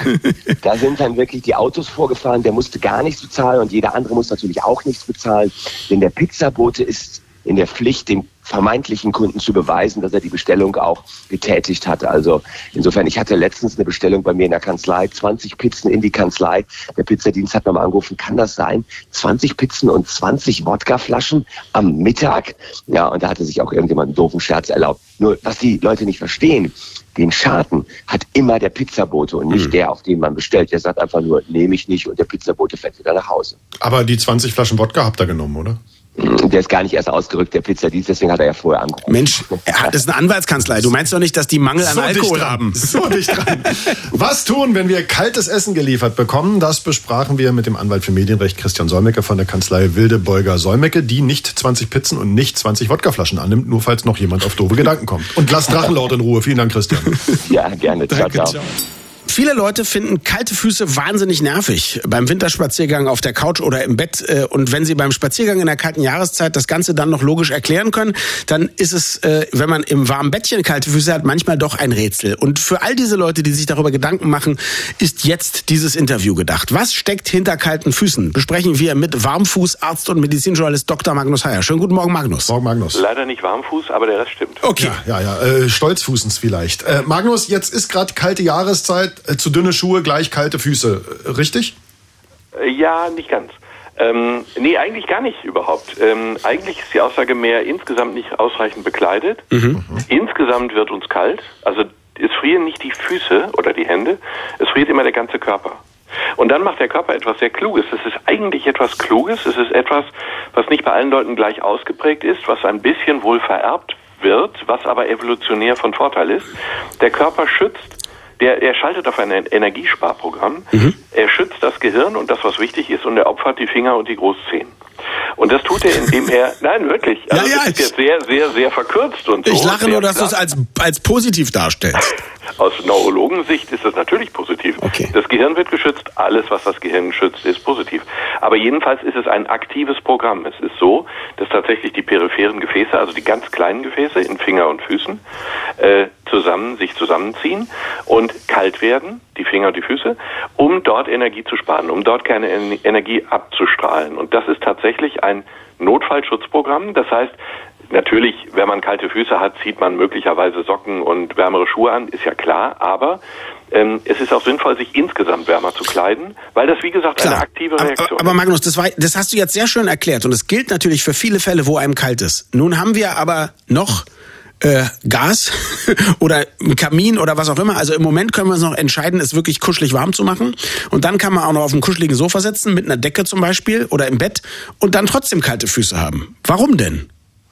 Speaker 7: Da sind dann wirklich die Autos vorgefahren, der musste gar nichts bezahlen und jeder andere muss natürlich auch nichts bezahlen, denn der Pizzabote ist in der Pflicht, dem vermeintlichen Kunden zu beweisen, dass er die Bestellung auch getätigt hat. Also insofern, ich hatte letztens eine Bestellung bei mir in der Kanzlei, zwanzig Pizzen in die Kanzlei. Der Pizzadienst hat nochmal angerufen, kann das sein? zwanzig Pizzen und zwanzig Wodkaflaschen am Mittag? Ja, und da hatte sich auch irgendjemand einen doofen Scherz erlaubt. Nur, was die Leute nicht verstehen, den Schaden hat immer der Pizzabote und nicht mhm. der, auf den man bestellt. Der sagt einfach nur, nehme ich nicht und der Pizzabote fährt wieder nach Hause.
Speaker 2: Aber die zwanzig Flaschen Wodka habt ihr genommen, oder?
Speaker 7: Der ist gar nicht erst ausgerückt, der Pizzadienst, deswegen hat er ja vorher angerufen.
Speaker 3: Mensch, das ist eine Anwaltskanzlei. Du meinst doch nicht, dass die Mangel an
Speaker 2: so
Speaker 3: Alkohol haben?
Speaker 2: So dicht dran. Was tun, wenn wir kaltes Essen geliefert bekommen? Das besprachen wir mit dem Anwalt für Medienrecht Christian Solmecke von der Kanzlei Wilde Beuger Solmecke, die nicht zwanzig Pizzen und nicht zwanzig Wodkaflaschen annimmt, nur falls noch jemand auf doofe Gedanken kommt. Und lass Drachenlord in Ruhe. Vielen Dank, Christian.
Speaker 7: Ja, gerne. Ciao, ciao.
Speaker 3: Viele Leute finden kalte Füße wahnsinnig nervig beim Winterspaziergang auf der Couch oder im Bett. Und wenn sie beim Spaziergang in der kalten Jahreszeit das Ganze dann noch logisch erklären können, dann ist es, wenn man im warmen Bettchen kalte Füße hat, manchmal doch ein Rätsel. Und für all diese Leute, die sich darüber Gedanken machen, ist jetzt dieses Interview gedacht. Was steckt hinter kalten Füßen? Besprechen wir mit Warmfußarzt und Medizinjournalist Doktor Magnus Heyer. Schönen guten Morgen, Magnus.
Speaker 2: Morgen, Magnus.
Speaker 8: Leider nicht Warmfuß, aber der Rest stimmt.
Speaker 3: Okay.
Speaker 2: Ja, ja, ja. Äh, Stolzfußens vielleicht. Äh, Magnus, jetzt ist gerade kalte Jahreszeit. Äh, zu dünne Schuhe gleich kalte Füße. Äh, richtig?
Speaker 8: Äh, ja, nicht ganz. Ähm, nee, eigentlich gar nicht überhaupt. Ähm, eigentlich ist die Aussage mehr insgesamt nicht ausreichend bekleidet. Mhm. Insgesamt wird uns kalt. Also es frieren nicht die Füße oder die Hände, es friert immer der ganze Körper. Und dann macht der Körper etwas sehr Kluges. Es ist eigentlich etwas Kluges. Es ist etwas, was nicht bei allen Leuten gleich ausgeprägt ist, was ein bisschen wohl vererbt wird, was aber evolutionär von Vorteil ist. Der Körper schützt, der, er schaltet auf ein Energiesparprogramm. Mhm. Er schützt das Gehirn und das, was wichtig ist, und er opfert die Finger und die Großzehen. Und das tut er, indem er, nein, wirklich, also
Speaker 3: ja, ja,
Speaker 8: das ist jetzt sehr, sehr, sehr verkürzt und so.
Speaker 3: Ich lache nur, dass du es als, als positiv darstellst.
Speaker 8: Aus Neurologensicht ist das natürlich positiv.
Speaker 3: Okay.
Speaker 8: Das Gehirn wird geschützt, alles, was das Gehirn schützt, ist positiv. Aber jedenfalls ist es ein aktives Programm. Es ist so, dass tatsächlich die peripheren Gefäße, also die ganz kleinen Gefäße in Finger und Füßen, äh, zusammen, sich zusammenziehen und kalt werden, die Finger und die Füße, um dort Energie zu sparen, um dort keine Energie abzustrahlen. Und das ist tatsächlich ein Notfallschutzprogramm. Das heißt, natürlich, wenn man kalte Füße hat, zieht man möglicherweise Socken und wärmere Schuhe an, ist ja klar, aber ähm, es ist auch sinnvoll, sich insgesamt wärmer zu kleiden, weil das, wie gesagt, klar. eine aktive Reaktion
Speaker 3: aber, aber Magnus, das, war, das hast du jetzt sehr schön erklärt und es gilt natürlich für viele Fälle, wo einem kalt ist. Nun haben wir aber noch Äh, Gas oder ein Kamin oder was auch immer. Also im Moment können wir uns noch entscheiden, es wirklich kuschelig warm zu machen. Und dann kann man auch noch auf einem kuscheligen Sofa sitzen, mit einer Decke zum Beispiel oder im Bett und dann trotzdem kalte Füße haben. Warum denn?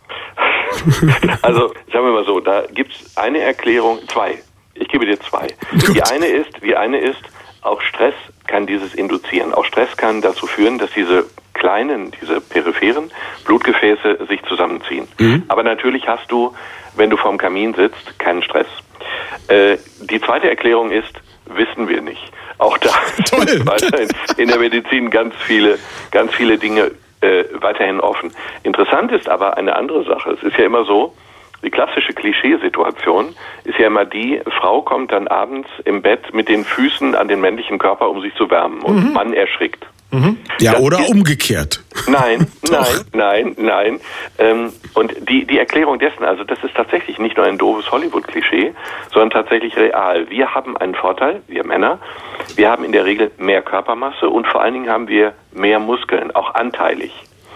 Speaker 8: Also, sagen wir mal so, da gibt's eine Erklärung, zwei. Ich gebe dir zwei. Gut. Die eine ist, die eine ist, auch Stress kann dieses induzieren. Auch Stress kann dazu führen, dass diese kleinen, diese peripheren Blutgefäße sich zusammenziehen. Mhm. Aber natürlich hast du, wenn du vorm Kamin sitzt, keinen Stress. Äh, die zweite Erklärung ist, wissen wir nicht. Auch da sind weiterhin in der Medizin ganz viele, ganz viele Dinge äh, weiterhin offen. Interessant ist aber eine andere Sache. Es ist ja immer so, die klassische Klischeesituation ist ja immer die, Frau kommt dann abends im Bett mit den Füßen an den männlichen Körper, um sich zu wärmen und mhm. Mann erschrickt.
Speaker 3: Mhm. Ja,
Speaker 8: das
Speaker 3: oder
Speaker 8: ist,
Speaker 3: umgekehrt.
Speaker 8: Nein, nein, nein, nein. Ähm, und die, die Erklärung dessen, also das ist tatsächlich nicht nur ein doofes Hollywood-Klischee, sondern tatsächlich real. Wir haben einen Vorteil, wir Männer, wir haben in der Regel mehr Körpermasse und vor allen Dingen haben wir mehr Muskeln, auch anteilig.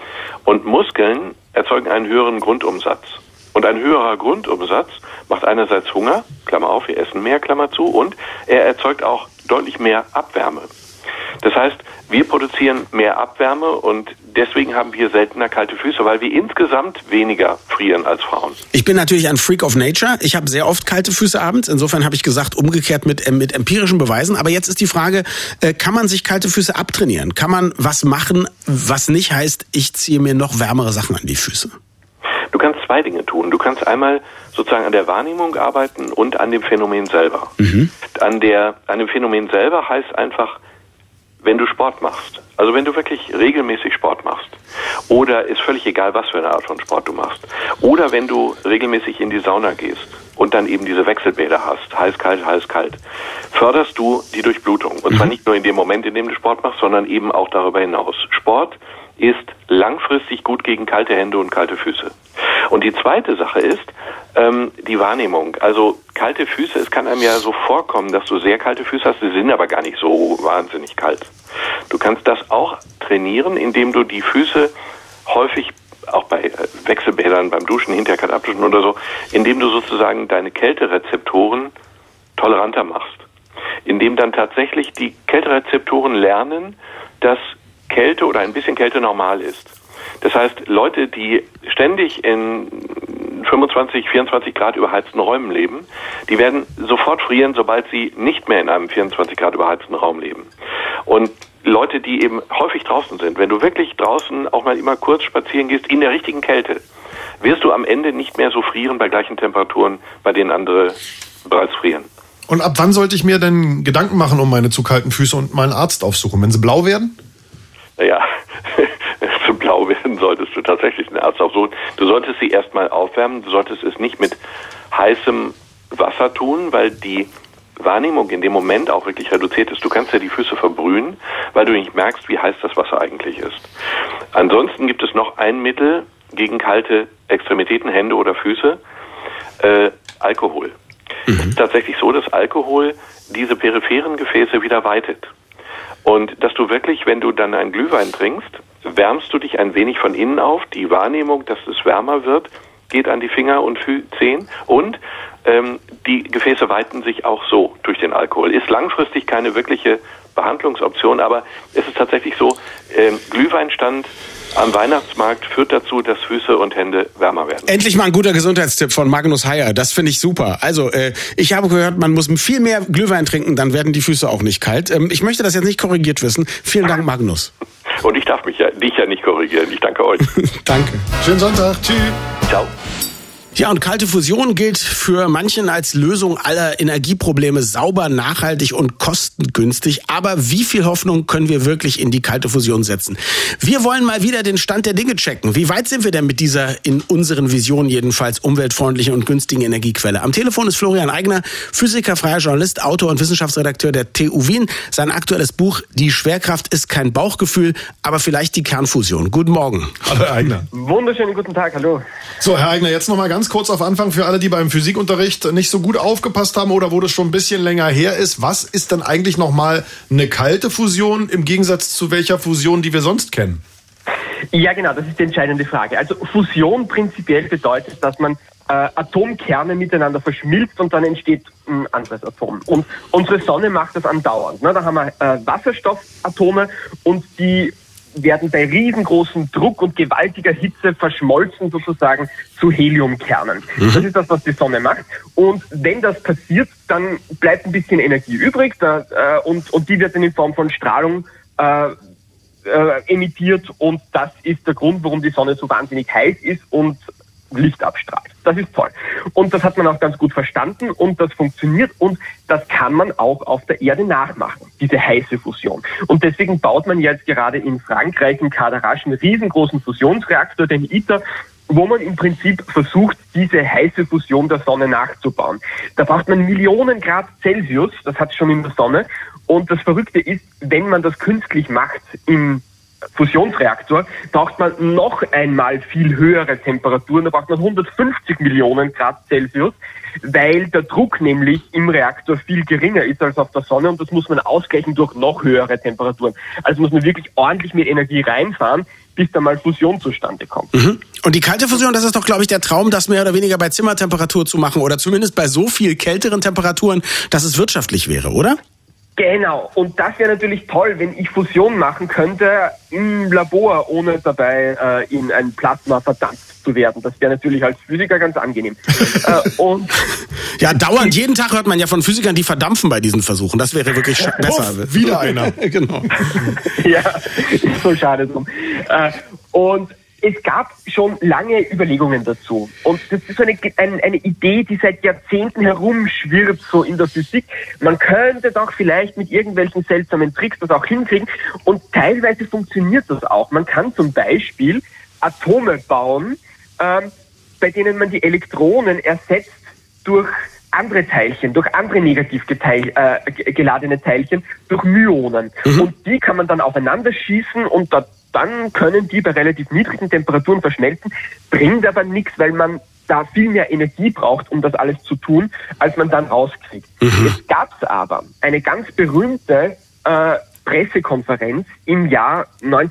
Speaker 8: Und Muskeln erzeugen einen höheren Grundumsatz. Und ein höherer Grundumsatz macht einerseits Hunger, Klammer auf, wir essen mehr, Klammer zu, und er erzeugt auch deutlich mehr Abwärme. Das heißt, wir produzieren mehr Abwärme und deswegen haben wir seltener kalte Füße, weil wir insgesamt weniger frieren als Frauen.
Speaker 3: Ich bin natürlich ein Freak of Nature. Ich habe sehr oft kalte Füße abends. Insofern habe ich gesagt, umgekehrt mit, mit empirischen Beweisen. Aber jetzt ist die Frage, kann man sich kalte Füße abtrainieren? Kann man was machen, was nicht heißt, ich ziehe mir noch wärmere Sachen an die Füße?
Speaker 8: Du kannst zwei Dinge tun. Du kannst einmal sozusagen an der Wahrnehmung arbeiten und an dem Phänomen selber. Mhm. An der, an dem Phänomen selber heißt einfach, wenn du Sport machst, also wenn du wirklich regelmäßig Sport machst, oder ist völlig egal, was für eine Art von Sport du machst, oder wenn du regelmäßig in die Sauna gehst und dann eben diese Wechselbäder hast, heiß, kalt, heiß, kalt, förderst du die Durchblutung. Und zwar nicht nur in dem Moment, in dem du Sport machst, sondern eben auch darüber hinaus. Sport ist langfristig gut gegen kalte Hände und kalte Füße. Und die zweite Sache ist ähm, die Wahrnehmung. Also kalte Füße, es kann einem ja so vorkommen, dass du sehr kalte Füße hast, sie sind aber gar nicht so wahnsinnig kalt. Du kannst das auch trainieren, indem du die Füße häufig, auch bei Wechselbädern, beim Duschen, hinterher kalt abduschen oder so, indem du sozusagen deine Kälterezeptoren toleranter machst. Indem dann tatsächlich die Kälterezeptoren lernen, dass Kälte oder ein bisschen Kälte normal ist. Das heißt, Leute, die ständig in fünfundzwanzig, vierundzwanzig Grad überheizten Räumen leben, die werden sofort frieren, sobald sie nicht mehr in einem vierundzwanzig Grad überheizten Raum leben. Und Leute, die eben häufig draußen sind, wenn du wirklich draußen auch mal immer kurz spazieren gehst, in der richtigen Kälte, wirst du am Ende nicht mehr so frieren bei gleichen Temperaturen, bei denen andere bereits frieren.
Speaker 2: Und ab wann sollte ich mir denn Gedanken machen um meine zu kalten Füße und mal einen Arzt aufsuchen? Wenn sie blau werden?
Speaker 8: Naja, wenn sie blau werden, solltest du tatsächlich einen Arzt aufsuchen. Du solltest sie erstmal aufwärmen, du solltest es nicht mit heißem Wasser tun, weil die Wahrnehmung in dem Moment auch wirklich reduziert ist. Du kannst ja die Füße verbrühen, weil du nicht merkst, wie heiß das Wasser eigentlich ist. Ansonsten gibt es noch ein Mittel gegen kalte Extremitäten, Hände oder Füße, äh, Alkohol. Mhm. Es ist tatsächlich so, dass Alkohol diese peripheren Gefäße wieder weitet. Und dass du wirklich, wenn du dann einen Glühwein trinkst, wärmst du dich ein wenig von innen auf. Die Wahrnehmung, dass es wärmer wird, geht an die Finger und Zehen. Und ähm, die Gefäße weiten sich auch so durch den Alkohol. Ist langfristig keine wirkliche Behandlungsoption, aber es ist tatsächlich so, ähm, Glühweinstand am Weihnachtsmarkt führt dazu, dass Füße und Hände wärmer werden.
Speaker 3: Endlich mal ein guter Gesundheitstipp von Magnus Heyer. Das finde ich super. Also, äh, ich habe gehört, man muss viel mehr Glühwein trinken, dann werden die Füße auch nicht kalt. Ähm, ich möchte das jetzt nicht korrigiert wissen. Vielen Dank, Magnus.
Speaker 8: Und ich darf mich ja, dich ja nicht korrigieren. Ich danke euch.
Speaker 3: Danke.
Speaker 2: Schönen Sonntag. Tschüss.
Speaker 8: Ciao.
Speaker 3: Ja, und kalte Fusion gilt für manchen als Lösung aller Energieprobleme, sauber, nachhaltig und kostengünstig. Aber wie viel Hoffnung können wir wirklich in die kalte Fusion setzen? Wir wollen mal wieder den Stand der Dinge checken. Wie weit sind wir denn mit dieser in unseren Visionen jedenfalls umweltfreundlichen und günstigen Energiequelle? Am Telefon ist Florian Eigner, Physiker, freier Journalist, Autor und Wissenschaftsredakteur der T U Wien. Sein aktuelles Buch Die Schwerkraft ist kein Bauchgefühl, aber vielleicht die Kernfusion. Guten Morgen.
Speaker 2: Hallo, Herr Eigner.
Speaker 9: Wunderschönen guten Tag, hallo.
Speaker 2: So, Herr Eigner, jetzt noch mal ganz kurz auf Anfang für alle, die beim Physikunterricht nicht so gut aufgepasst haben oder wo das schon ein bisschen länger her ist. Was ist denn eigentlich nochmal eine kalte Fusion im Gegensatz zu welcher Fusion, die wir sonst kennen?
Speaker 9: Ja, genau, das ist die entscheidende Frage. Also Fusion prinzipiell bedeutet, dass man äh, Atomkerne miteinander verschmilzt und dann entsteht ein anderes Atom. Und unsere Sonne macht das andauernd. Ne? Da haben wir äh, Wasserstoffatome und die werden bei riesengroßem Druck und gewaltiger Hitze verschmolzen sozusagen zu Heliumkernen. Mhm. Das ist das, was die Sonne macht. Und wenn das passiert, dann bleibt ein bisschen Energie übrig da, äh, und, und die wird dann in Form von Strahlung äh, äh, emittiert. Und das ist der Grund, warum die Sonne so wahnsinnig heiß ist und Licht abstrahlt. Das ist toll. Und das hat man auch ganz gut verstanden und das funktioniert und das kann man auch auf der Erde nachmachen, diese heiße Fusion. Und deswegen baut man jetzt gerade in Frankreich in Cadarache einen riesengroßen Fusionsreaktor, den ITER, wo man im Prinzip versucht, diese heiße Fusion der Sonne nachzubauen. Da braucht man Millionen Grad Celsius, das hat es schon in der Sonne. Und das Verrückte ist, wenn man das künstlich macht im Fusionsreaktor, braucht man noch einmal viel höhere Temperaturen. Da braucht man hundertfünfzig Millionen Grad Celsius, weil der Druck nämlich im Reaktor viel geringer ist als auf der Sonne und das muss man ausgleichen durch noch höhere Temperaturen. Also muss man wirklich ordentlich mit Energie reinfahren, bis da mal Fusion zustande kommt.
Speaker 3: Mhm. Und die kalte Fusion, das ist doch, glaube ich, der Traum, das mehr oder weniger bei Zimmertemperatur zu machen oder zumindest bei so viel kälteren Temperaturen, dass es wirtschaftlich wäre, oder?
Speaker 9: Genau, und das wäre natürlich toll, wenn ich Fusion machen könnte im Labor, ohne dabei äh, in ein Plasma verdampft zu werden. Das wäre natürlich als Physiker ganz angenehm. äh, und
Speaker 3: ja, dauernd, jeden Tag hört man ja von Physikern, die verdampfen bei diesen Versuchen. Das wäre wirklich sch- besser.
Speaker 2: Puff, wieder einer.
Speaker 3: Genau.
Speaker 9: Ja, ist so schade drum. Äh, und es gab schon lange Überlegungen dazu. Und das ist so eine, eine, eine Idee, die seit Jahrzehnten herumschwirrt, so in der Physik. Man könnte doch vielleicht mit irgendwelchen seltsamen Tricks das auch hinkriegen. Und teilweise funktioniert das auch. Man kann zum Beispiel Atome bauen, ähm, bei denen man die Elektronen ersetzt durch andere Teilchen, durch andere negativ geteil, äh, geladene Teilchen, durch Myonen. Mhm. Und die kann man dann aufeinander schießen und da dann können die bei relativ niedrigen Temperaturen verschmelzen, bringt aber nichts, weil man da viel mehr Energie braucht, um das alles zu tun, als man dann rauskriegt. Mhm. Jetzt gab es aber eine ganz berühmte äh, Pressekonferenz im Jahr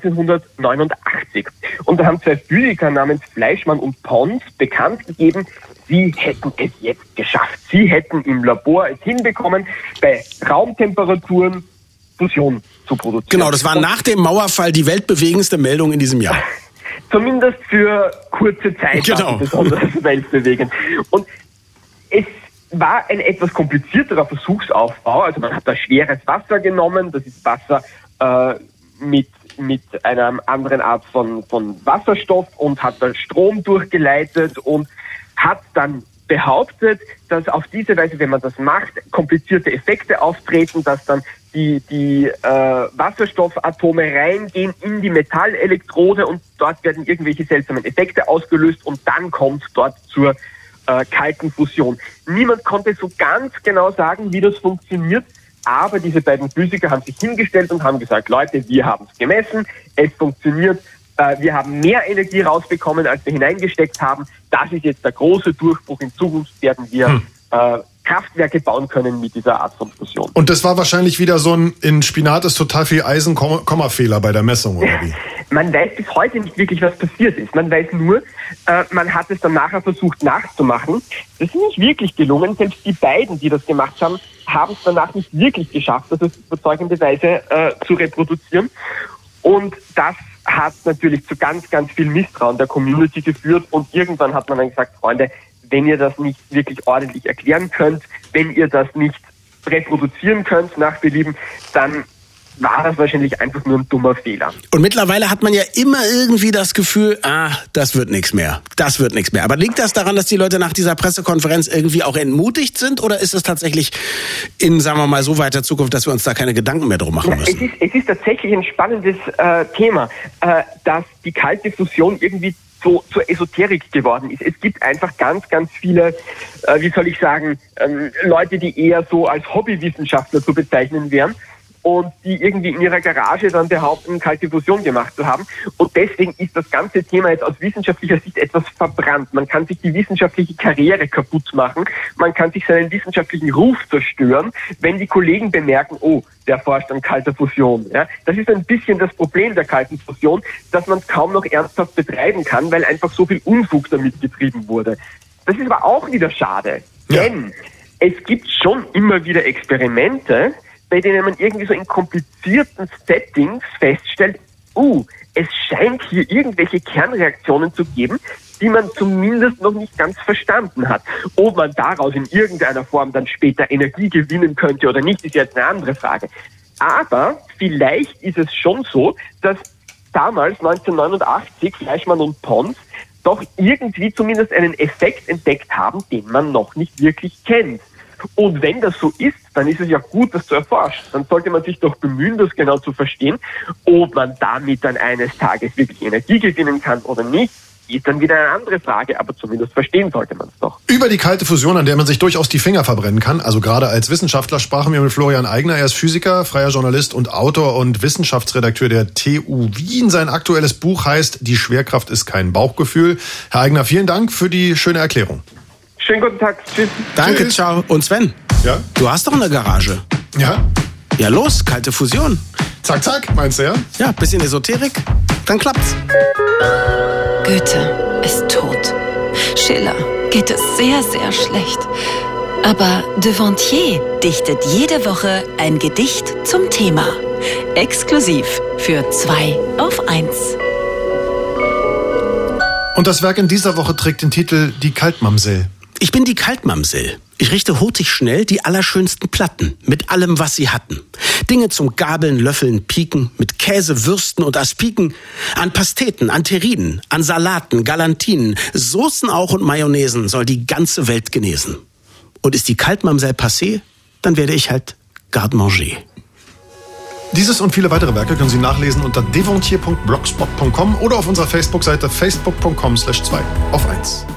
Speaker 9: neunzehnhundertneunundachtzig. Und da haben zwei Physiker namens Fleischmann und Pons bekannt gegeben, sie hätten es jetzt geschafft. Sie hätten im Labor es hinbekommen, bei Raumtemperaturen Fusion zu produzieren.
Speaker 3: Genau, das war und nach dem Mauerfall die weltbewegendste Meldung in diesem Jahr.
Speaker 9: Zumindest für kurze Zeit.
Speaker 3: Genau.
Speaker 9: Besonders weltbewegend. Und es war ein etwas komplizierterer Versuchsaufbau. Also man hat da schweres Wasser genommen. Das ist Wasser äh, mit mit einer anderen Art von von Wasserstoff und hat da Strom durchgeleitet und hat dann behauptet, dass auf diese Weise, wenn man das macht, komplizierte Effekte auftreten, dass dann die, die äh, Wasserstoffatome reingehen in die Metallelektrode und dort werden irgendwelche seltsamen Effekte ausgelöst und dann kommt dort zur äh, kalten Fusion. Niemand konnte so ganz genau sagen, wie das funktioniert, aber diese beiden Physiker haben sich hingestellt und haben gesagt, Leute, wir haben es gemessen, es funktioniert, wir haben mehr Energie rausbekommen, als wir hineingesteckt haben. Das ist jetzt der große Durchbruch. In Zukunft werden wir hm. äh, Kraftwerke bauen können mit dieser Art von Fusion.
Speaker 2: Und das war wahrscheinlich wieder so ein, in Spinat ist total viel Eisen, Kommafehler bei der Messung, oder wie?
Speaker 9: Man weiß bis heute nicht wirklich, was passiert ist. Man weiß nur, äh, man hat es dann nachher versucht nachzumachen. Das ist nicht wirklich gelungen. Selbst die beiden, die das gemacht haben, haben es danach nicht wirklich geschafft, das auf überzeugende Weise äh, zu reproduzieren. Und das hat natürlich zu ganz, ganz viel Misstrauen der Community geführt und irgendwann hat man dann gesagt, Freunde, wenn ihr das nicht wirklich ordentlich erklären könnt, wenn ihr das nicht reproduzieren könnt nach Belieben, dann war das wahrscheinlich einfach nur ein dummer Fehler.
Speaker 3: Und mittlerweile hat man ja immer irgendwie das Gefühl, ah, das wird nichts mehr, das wird nichts mehr. Aber liegt das daran, dass die Leute nach dieser Pressekonferenz irgendwie auch entmutigt sind oder ist es tatsächlich in, sagen wir mal, so weiter Zukunft, dass wir uns da keine Gedanken mehr drum machen müssen?
Speaker 9: Es ist, es ist tatsächlich ein spannendes äh, Thema, äh, dass die kalte Fusion irgendwie so zur Esoterik geworden ist. Es gibt einfach ganz, ganz viele, äh, wie soll ich sagen, ähm, Leute, die eher so als Hobbywissenschaftler zu bezeichnen wären und die irgendwie in ihrer Garage dann behaupten, kalte Fusion gemacht zu haben. Und deswegen ist das ganze Thema jetzt aus wissenschaftlicher Sicht etwas verbrannt. Man kann sich die wissenschaftliche Karriere kaputt machen, man kann sich seinen wissenschaftlichen Ruf zerstören, wenn die Kollegen bemerken, oh, der forscht an kalter Fusion. Ja, das ist ein bisschen das Problem der kalten Fusion, dass man es kaum noch ernsthaft betreiben kann, weil einfach so viel Unfug damit getrieben wurde. Das ist aber auch wieder schade, ja. Denn es gibt schon immer wieder Experimente, bei denen man irgendwie so in komplizierten Settings feststellt, uh, es scheint hier irgendwelche Kernreaktionen zu geben, die man zumindest noch nicht ganz verstanden hat. Ob man daraus in irgendeiner Form dann später Energie gewinnen könnte oder nicht, ist jetzt eine andere Frage. Aber vielleicht ist es schon so, dass damals neunzehnhundertneunundachtzig Fleischmann und Pons doch irgendwie zumindest einen Effekt entdeckt haben, den man noch nicht wirklich kennt. Und wenn das so ist, dann ist es ja gut, das zu erforschen. Dann sollte man sich doch bemühen, das genau zu verstehen, ob man damit dann eines Tages wirklich Energie gewinnen kann oder nicht. ist dann wieder eine andere Frage, aber zumindest verstehen sollte man es doch.
Speaker 2: Über die kalte Fusion, an der man sich durchaus die Finger verbrennen kann, also gerade als Wissenschaftler, sprachen wir mit Florian Eigner. Er ist Physiker, freier Journalist und Autor und Wissenschaftsredakteur der T U Wien. Sein aktuelles Buch heißt Die Schwerkraft ist kein Bauchgefühl. Herr Eigner, vielen Dank für die schöne Erklärung.
Speaker 9: Schönen guten Tag. Tschüss.
Speaker 3: Danke,
Speaker 2: Tschüss.
Speaker 3: ciao. Und Sven,
Speaker 2: ja?
Speaker 3: Du hast doch eine Garage.
Speaker 2: Ja.
Speaker 3: Ja, los, kalte Fusion.
Speaker 2: Zack, zack, meinst du, ja?
Speaker 3: Ja, bisschen Esoterik, dann klappt's.
Speaker 1: Goethe ist tot. Schiller geht es sehr, sehr schlecht. Aber Devontier dichtet jede Woche ein Gedicht zum Thema. Exklusiv für zwei auf eins.
Speaker 2: Und das Werk in dieser Woche trägt den Titel Die Kaltmamsell.
Speaker 3: Ich bin die Kaltmamsell. Ich richte hurtig schnell die allerschönsten Platten mit allem, was sie hatten. Dinge zum Gabeln, Löffeln, Pieken, mit Käse, Würsten und Aspiken, an Pasteten, an Terrinen, an Salaten, Galantinen, Soßen auch und Mayonnaisen soll die ganze Welt genesen. Und ist die Kaltmamsell passé, dann werde ich halt Garde-Manger.
Speaker 2: Dieses und viele weitere Werke können Sie nachlesen unter devontier punkt blogspot punkt com oder auf unserer Facebook-Seite facebook punkt com slash zwei auf eins.